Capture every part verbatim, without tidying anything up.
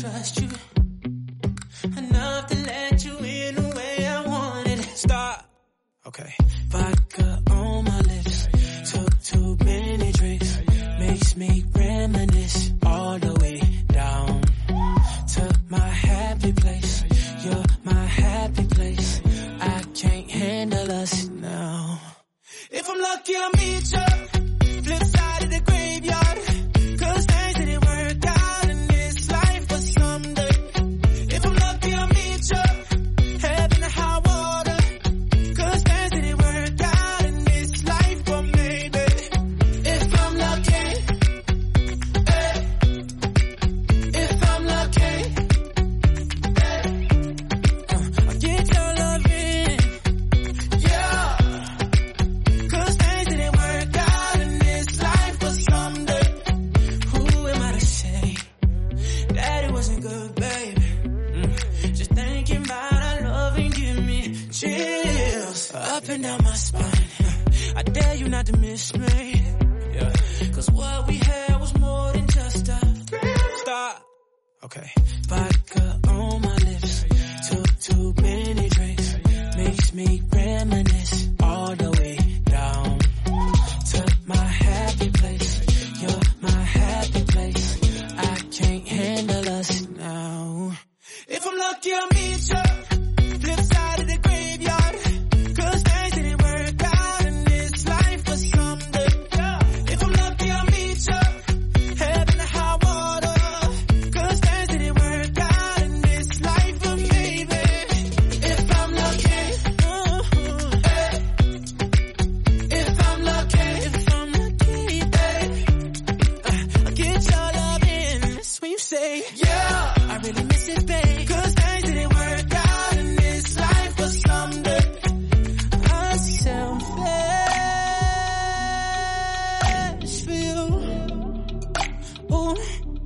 trust you enough to let you in the way I wanted. Stop. Okay. Vodka on my lips. Took too many drinks. Makes me reminisce all the way down to my happy place. You're my happy place. I can't handle us now. If I'm lucky, I'll meet you. Flip side of the graveyard. Cause things didn't work out in this life, but someday. If I'm lucky, I'll meet you. Heaven or high water. Cause things didn't work out in this life, but maybe. If I'm lucky. Eh. If I'm lucky. Eh. Uh, I'll get your love in. Yeah. Cause things didn't work out in this life, but someday. Who am I to say that it wasn't good, baby? Mm. Just thinking about our love and give me chills up and down my spine. I dare you not to miss me. Yeah. Cause what we had was more than just a thrill. Stop. Okay. Vodka on my lips. Took too many drinks. Makes me reminisce all the way down to my happy place. You're my happy place. I can't handle us now. If I'm lucky, I'll meet you. Flip side of the graveyard. Cause things didn't work out in this life, but someday. If I'm lucky, I'll meet you. Heaven or high water. Cause things didn't work out in this life, but maybe. If I'm lucky. Uh-huh. Eh. If I'm lucky. If I'm lucky, babe. Uh, I'll get your love in. That's when you say, yeah, I really miss it, babe. Cause things didn't work out in this life, but someday. I selfish for you. Ooh.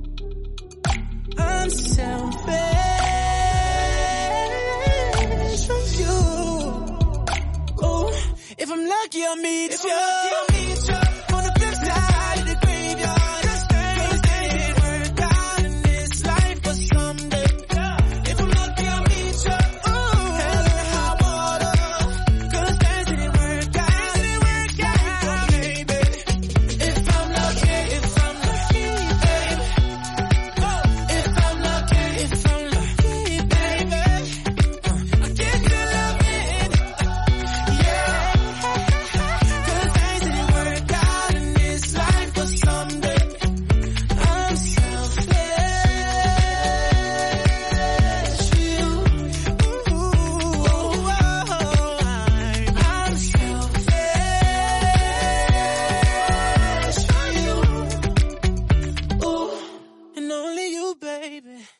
I'm selfish for you. Ooh. If I'm lucky, I'll meet you.